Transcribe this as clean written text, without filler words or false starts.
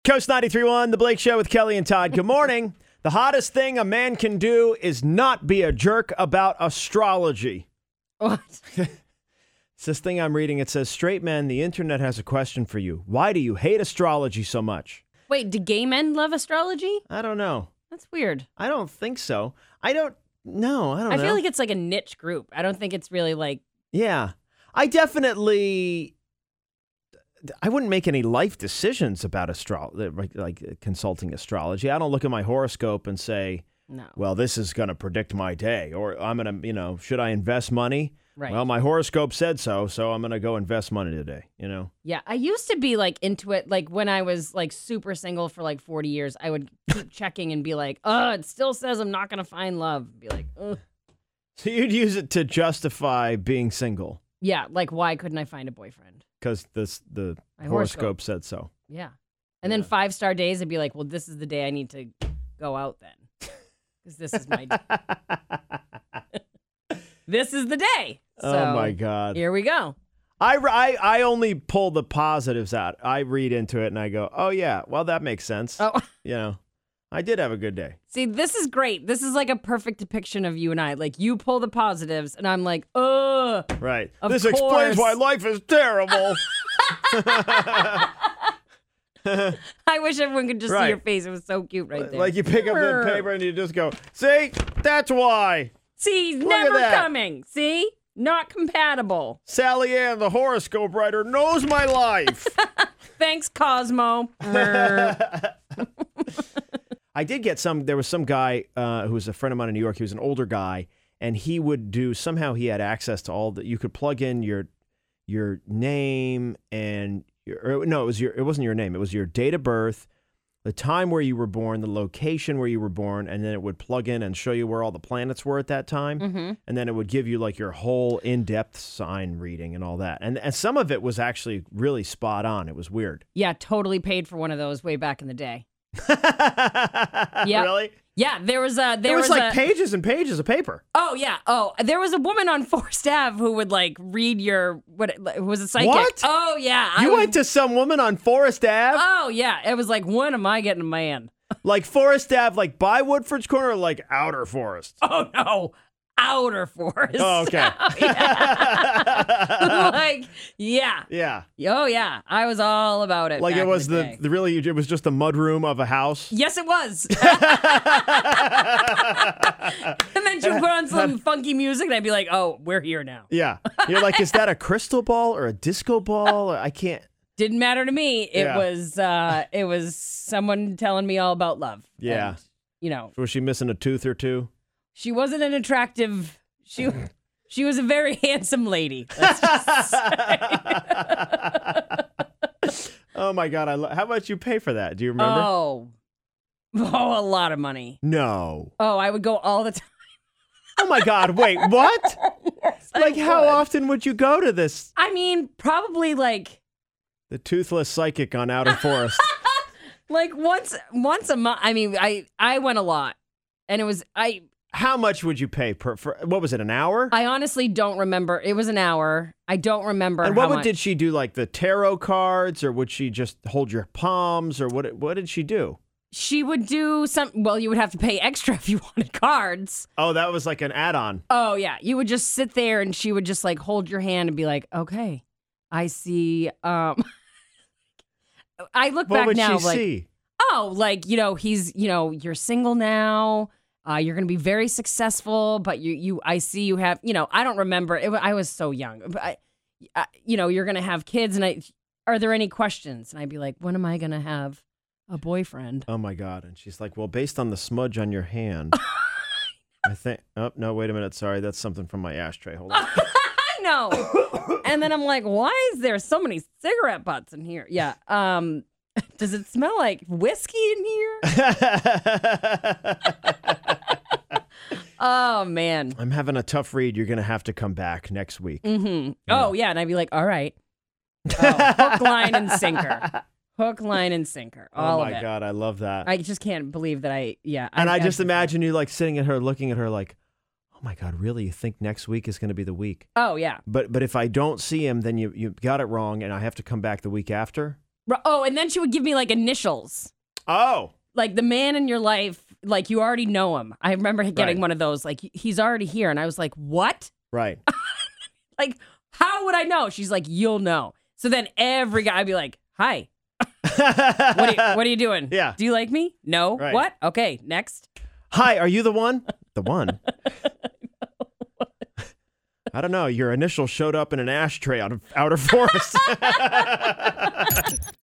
Coast 93.1, The Blake Show with Kelly and Todd. Good morning. The hottest thing a man can do is not be a jerk about astrology. What? It's this thing I'm reading. It says, straight men, the internet has a question for you. Why do you hate astrology so much? Wait, do gay men love astrology? I don't know. That's weird. I don't think so. I don't know. I feel like it's like a niche group. I don't think it's really like... Yeah. I wouldn't make any life decisions about like consulting astrology. I don't look at my horoscope and say, No. well, this is going to predict my day, or I'm going to, should I invest money? Right. Well, my horoscope said so I'm going to go invest money today, Yeah, I used to be like into it. Like when I was like super single for like 40 years, I would keep checking and be like, it still says I'm not going to find love. Be like, ugh. So you'd use it to justify being single? Yeah, like why couldn't I find a boyfriend? Because the My horoscope said so. Yeah. And then 5-star days, I'd be like, well, this is the day I need to go out then. Because this is my this is the day. So, oh, my God. Here we go. I only pull the positives out. I read into it and I go, oh, yeah, well, that makes sense. Oh. I did have a good day. See, this is great. This is like a perfect depiction of you and I. Like, you pull the positives, and I'm like, ugh. Right. Of This course. explains why life is terrible. I wish everyone could just Right. see your face. It was so cute right there. Like you pick up the paper and you just go, see, that's why. See, Look never at that. coming. See? Not compatible. Sally Ann, the horoscope writer, knows my life. Thanks, Cosmo. I did get there was some guy who was a friend of mine in New York. He was an older guy, and he would somehow he had access to all that. You could plug in your name and it wasn't your name. It was your date of birth, the time where you were born, the location where you were born, and then it would plug in and show you where all the planets were at that time. Mm-hmm. And then it would give you like your whole in-depth sign reading and all that. And some of it was actually really spot on. It was weird. Yeah, totally paid for one of those way back in the day. Really? Yeah, there was pages and pages of paper. Oh yeah. Oh, there was a woman on Forest Ave who would like read your it was a psychic. What? Oh yeah. You went to some woman on Forest Ave? Oh yeah. It was like, when am I getting a man? Like Forest Ave, like by Woodford's Corner, or like Outer Forest? Oh no. Outer Forest. Oh, okay. Oh, yeah. Like, yeah. Yeah. Oh yeah. I was all about it. Like back it was in the day. it was just the mudroom of a house. Yes, it was. And then she'd put on some funky music, and I'd be like, "Oh, we're here now." Yeah. You're like, is that a crystal ball or a disco ball? I can't. Didn't matter to me. Yeah. It was someone telling me all about love. Yeah. And, Was she missing a tooth or two? she wasn't an attractive. She was a very handsome lady. Let's just say. Oh my God! How much you pay for that? Do you remember? Oh, a lot of money. No. Oh, I would go all the time. Oh my God! Wait, what? Yes, I Like, how would. often would you go to this? I mean, probably like The toothless psychic on Outer Forest. once a month. I mean, I went a lot, and it was How much would you pay for what was it, an hour? I honestly don't remember. It was an hour. I don't remember. And how what much. did she do? Like the tarot cards, or would she just hold your palms, or what did she do? She would do some. Well, you would have to pay extra if you wanted cards. Oh, that was like an add-on. Oh yeah, you would just sit there, and she would just like hold your hand and be like, "Okay, I see." I look What back would now, she like, see? oh, like he's you're single now. You're going to be very successful, but I see you have, I don't remember. I was so young. But you're going to have kids, and are there any questions? And I'd be like, when am I going to have a boyfriend? Oh my God! And she's like, "Well, based on the smudge on your hand, I think." Oh no! Wait a minute. Sorry, that's something from my ashtray. Hold on. I know. And then I'm like, why is there so many cigarette butts in here? Yeah. Does it smell like whiskey in here? Oh, man. I'm having a tough read. You're gonna have to come back next week. Mm-hmm. Oh, yeah. And I'd be like, all right. Oh, hook, line, and sinker. Hook, line, and sinker. All Oh of it. my God, I love that. I just can't believe that I just imagine you like sitting at her, looking at her like, oh my God, really? You think next week is going to be the week? Oh, yeah. But if I don't see him, then you got it wrong, and I have to come back the week after? Oh, and then she would give me like initials. Oh. Like the man in your life, like you already know him. I remember getting one of those, like he's already here. And I was like, what? Right. Like, how would I know? She's like, you'll know. So then every guy would be like, hi. What are you doing? Yeah. Do you like me? No. Right. What? Okay, next. Hi, are you the one? The one? I don't know. Your initials showed up in an ashtray out of outer forest.